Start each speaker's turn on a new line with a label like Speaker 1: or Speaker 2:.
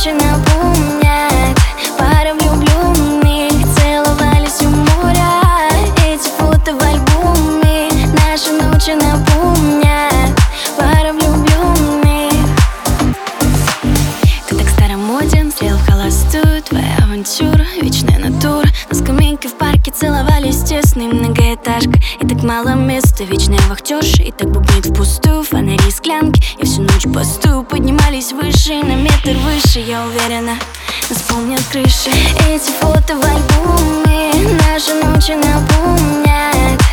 Speaker 1: ночи напомнят пара влюбленных, целовались у моря. Эти фото в альбоме наши ночи напомнят пара влюбленных. Ты так старомоден, стрел в холостую, твоя авантюра, вечная натура. На скамейке в парке целовались тесной многоэтажка. И так мало места, вечная вахтерша. И так бубнит впустую фонари и склянки. Я всю ночь постую, поднимались выше, на метр выше. Я уверена, нас помнят крыши. Эти фото в альбоме наши ночи напомнят